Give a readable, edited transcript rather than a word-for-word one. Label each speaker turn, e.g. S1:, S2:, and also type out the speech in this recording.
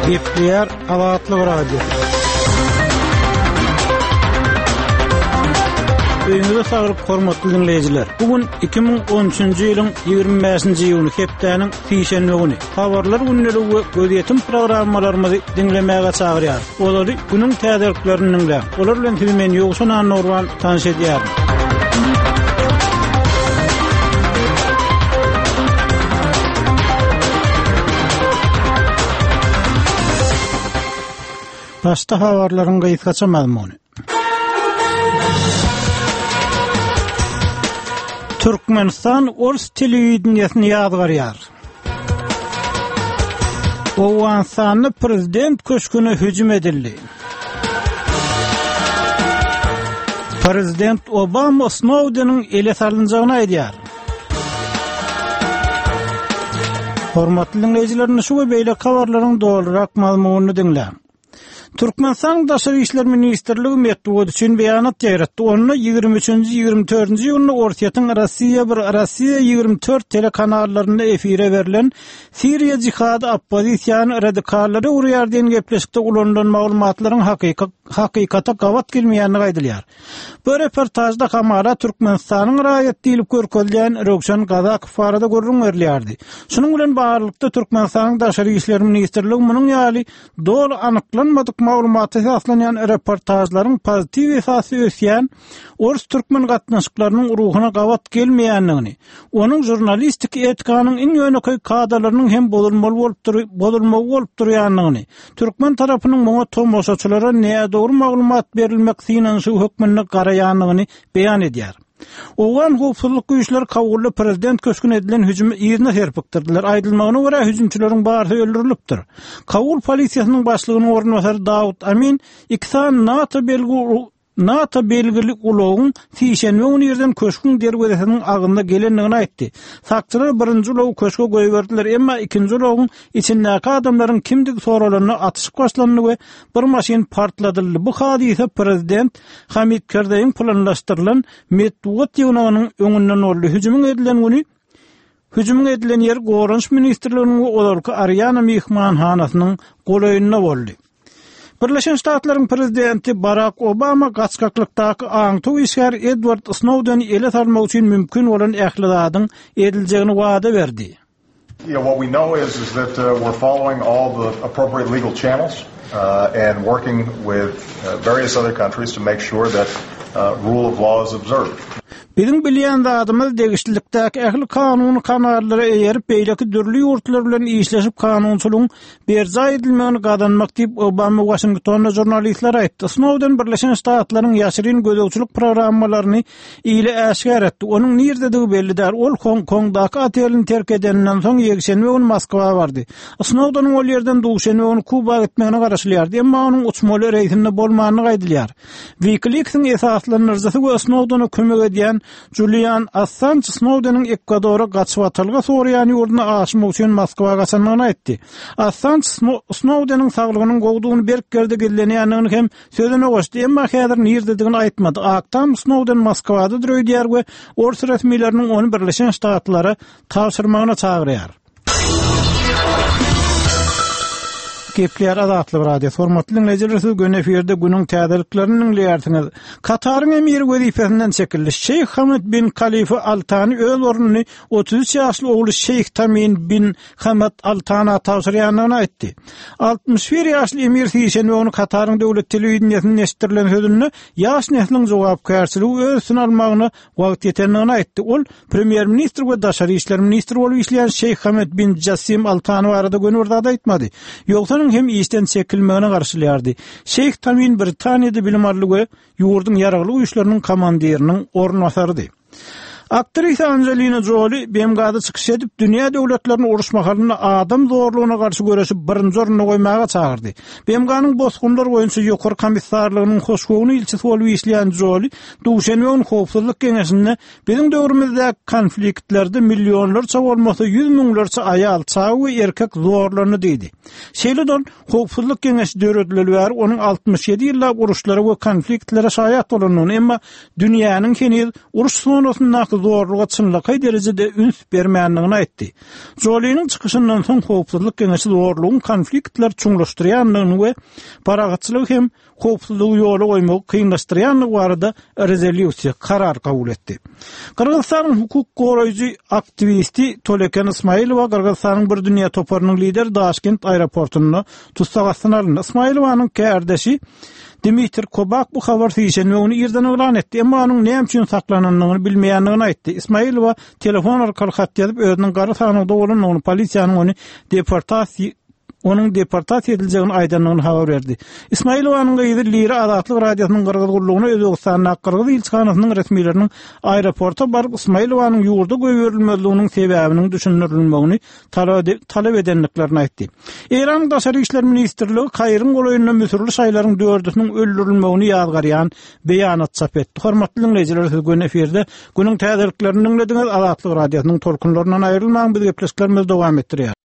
S1: Gepler Azatlyk Radio. Öňüňizde sagryp hormatly dinleýijiler. Bugun 2013-nji ýylyň 25-nji ýylyny hepdeniň fiýşenme güni. Habarlar günneligi gözetim programmalarymyzy dinlemäge çagyrýar. Olary günüň täzeliklerini dinläp, olar bilen men Ýogsun Anurwan tanyş edýär. Başta habarlaryň gaýtgaça mazmuny. Türkmenistan Ors telewizionyny ýazgarýar. Owganstanyň prezident köşküne hüjüm edildi. Prezident Obama Snowden'ın ele salynjagyny aýdýar. Hormatly dinleýijiler, şu beýle habarlaryň dolarak mazmunyny dinläň. Türkmenistan Daşary işler ministrligi metbuat üçin beýanat ýaratdy. Onu 23-24-nji ýylyny Ortaýatyň Rossiýa 24 telekanallaryna efire berilen Siriýa jihady oppozisiýany radikallary urýar diýen gepleşikde ulanýan maglumatlaryň hakykata gawat gelmeýänligi aýdylýar. Bu reportajda hamara Türkmenistanyň raýat diýilip görkezilýän Rökşan Gazakow barada görüň berilýärdi. Şunuň bilen baglanykda Türkmenistanyň Daşary işler ministrligi munyň ýaly dol anyklanmadyk maglumaty aslanyan reportajlaryň pozitiv esasy ösýän Ors türkmen gatnaşyklarynyň ruhuna gawat gelmeýänligini, onuň jurnalistik etikanyň iň ýöneki kadrlarynyň hem boluly bolup durýanlygyny, türkmen tarapynyň muňa tomoşaçylara näme dogry maglumat berilmek synyň şu hökmüne garaýanlygyny beýan edýär. Owan howpsuzlyk güýçleri Kabulda prezident köşküne edilen hüjümi ýerine serpikdirdiler. Aýdylmagyna görä hüjümçileriň barysy öldürilipdir. Kabul polisiýasynyň başlygynyň ornwasary Dawud Amin iksan NATO belgili ulogyň fiýşenme ýerden köşküň derwedesiniň agynda gelenligini aýtdy. Sakçylar birinji ulogy köşke goýberdiler, emma ikinji ulogyň içindäki adamlaryň kimdigi soralaryna atyşyp başlandy we bir maşin partladyldy. Bu hadise prezident Hamid Karzaýyň planlaşdyrylan Medwat ýygynyň öňünden boldy. Hüjüm edilen ýer Gorunç ministrliginiň olarky Ariana mehmanhanasynyň golaýyna boldy. Birleşen Ştatlaryň prezidenti Barack Obama gaçkaklykdaky aňty işgär Edward Snowden'i ele salmak üçin mümkin bolan ähliladyň ediljegini wada berdi.
S2: What we know is that we're following all the appropriate legal channels and working with various other countries to make sure that rule of law is observed.
S1: Bizim bilýän zadymyz degişlikdäki ähli kanuny kanallara eýerip beýleki dürli ýurtlar bilen işleşip kanunçylygyň berja edilmegini gadanmak diýip Obama Washingtonda jurnalistlere aýtdy. Snowden Birleşen Ştatlaryň ýaşyryn gözegçilik programmalaryny ýyly äşgär etdi. Onuň nirdedigi bellidir. Ol Hong Kongdaky otelini terk edenden soň ýegşenme ony Moskwa bardy. Snowden ol ýerden duşenme ony Kuba gitmegine garaşlýardy, emma onuň uçmaly reýsinde bolmagyny aýdylýar. WikiLeaks'in esaslanyrjysy we Snowden'a kömek edýän Julian Assange Snowden'ın Ekvadora gaçyp atylgy sorýan ýurduna aşmak üçin Moskwaga gaçanlygyny aýtdy. Assange Snowden'ın saglygynyň gowdugyny berkerde gellenýänligini hem sözüne goşdy, emma häzir nirdedigini aýtmady. Aktam Snowden Moskwada durýar we Ors resmiýetleriniň ony Birleşen Ştatlara tapşyrmagyna çagyrýar. Gepler Azatlyk Radio hormatly dinleýijiler, gün eferde günüň täzeliklerini dinleýärsiňiz. Kataryň emiri wezifesinden çekildi. Şeyh Hamad bin Khalifa Al Thani öz ornuny 33 ýaşly ogly Şeyh Tamim bin Hamad Al Thani tapşyrýanyny aýtdy. 61 ýaşly emir fiýşenme ony Kataryň döwlet telewizionyny neşdirilen sözüne ýaş nesliniň jogapkärçiligi özüne almagyna wagt ýetenligini aýtdy. Ol premier ministr we Daşary işler ministri bolup işleýän Şeyh Hamad bin Jassim Al Thani barada gönürdada aýtmady. Ýogsa hem işten çekilmegine garşylýardy. Şeyh Tamim Britaniýada bilim alýy, ýurdun ýaragly güýçleriniň komandiriniň ornwasarydy. Aktrisa Angelina Jolie BMG'da çıkış edip dünya devletlerini uruşmalarına adam zorluğuna karşı görüşüp birinci oruna koymağa çağırdı. BMG'nın bozgunlar boyunca yukarı komissarlığının hoşgowunu ilçisi olup işleyen Jolie, Duşenmeğin Howpsuzlyk Geňeşinde bizim döwrümizde konfliktlerde milyonlarça olmasa 100 miňlerçe ayal, çağı we erkek zorlarını diýdi. Şeýledon Howpsuzlyk Geňeşi döwletleri onun 67 ýyllap uruşlara we konfliktlere şaýat bolanyny, emma dünýäniň keniz uruş sonrasyndaky zorluğa çynlykay derecede üns bermänligini aýtdy. Jolinin çykyşyndan soň howpsuzlyk geňeşi zorlugyň konfliktler çuňlaşdyrýanlygyny we paragatçylyk hem howpsuzlygy ýola goýmagy kynlaşdyrýanlygy barada rezolýusiýa karar kabul etdi. Kırgızstanyň hukuk goraýjy aktivisti Toleken Ismailowa Kırgızstanyň bir dünýä toparynyň lideri Daşkent aeroportuna tutsak astyna alyndy. Ismailowanyň kärdeşi Dimitri Kobak bu habar fiýşen we ony ýerden öwran etdi. Emma onuň näme üçin saklananlygyny bilmeýänligini aýtdy. Ismailowa telefon arkaly hat ýazyp özüniň gara sanyda bolan ony polisiýanyň ony deportasiýa ediljegini aýdanlygyny habar berdi. Ismailowanyň gyýdyrlygy Azatlyk radiosynyň Kırgız gurulugyna Özbegistanyň Kırgız ilçikanatynyň resmiýetleriniň aeroporta baryp Ismailowanyň ýurda göwerilmezliginiň sebäbini düşündirilmegini talap edenliklerini aýtdy. Eran Daşary işler ministrligi Kayrın golaýyna müsürli şaýlaryň 4-üniň öldürilmegini ýazgarýan beýanat çap etdi. Hormatly dinleýijiler, siz gün eferde günüň täzeliklerini dinlediňiz. Azatlyk radiosynyň tolkunlarynyň aýrylmagyň biz gepleşiklerimiz dowam etdirýär.